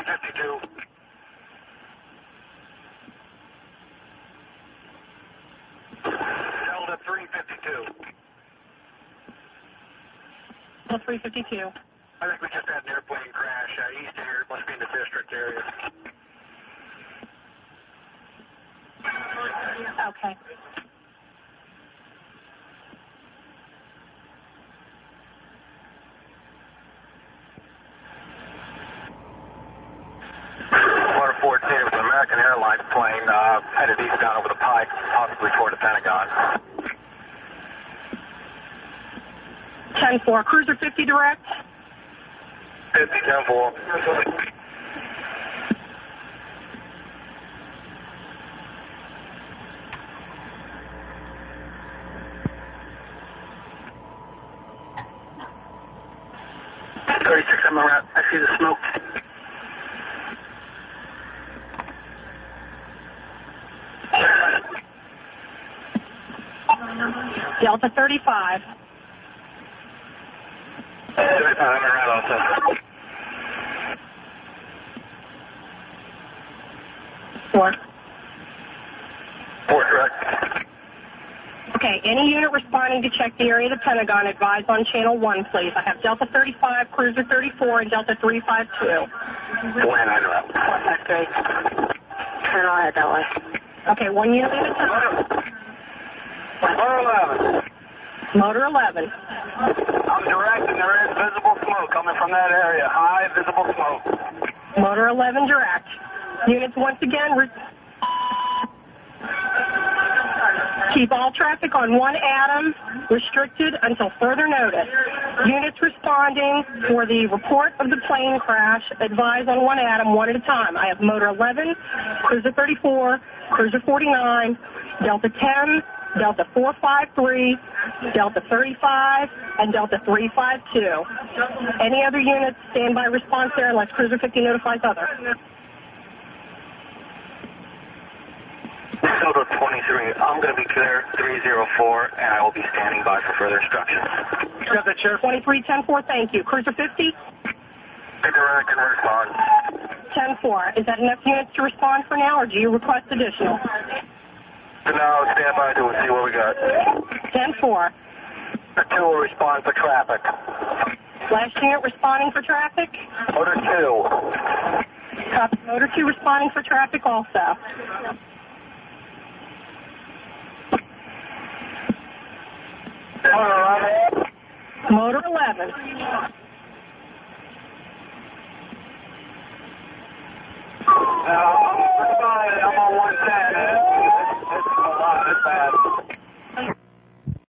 352. Delta 352. Delta 352. I think we just had an airplane crash east here. It must be in the district area. Okay. Water 14, it was an American Airlines plane headed eastbound over the Pike, possibly toward the Pentagon. 10-4. Cruiser 50 direct. 50, 10-4. I'm around. I see the smoke. Delta 35. 35, I'm around also. 4. 4, correct. Okay, any unit responding to check the area of the Pentagon, advise on channel 1, please. I have Delta 35, Cruiser 34, and Delta 352. When I know that. That's great. Turn on it that way. Okay, one unit at a time. Motor 11. Motor 11. I'm direct and there is visible smoke coming from that area. High visible smoke. Motor 11 direct. Units once again, keep all traffic on 1 Adam restricted until further notice. Units responding for the report of the plane crash, advise on 1 Adam, one at a time. I have Motor 11, Cruiser 34, Cruiser 49, Delta 10, Delta 453, Delta 35, and Delta 352. Any other units, standby response there unless Cruiser 50 notifies other. Total 23, I'm going to be clear 304, and I will be standing by for further instructions. Got that, Sheriff? 23-10-4, thank you. Cruiser 50? Direct and respond. 10-4. Is that enough units to respond for now, or do you request additional? So now stand by to see what we got. 10-4. The 2 will respond for traffic. Last unit responding for traffic? Motor 2. Copy. Motor 2 responding for traffic also. Motor 11. I'm on 110. It's a lot. It's bad.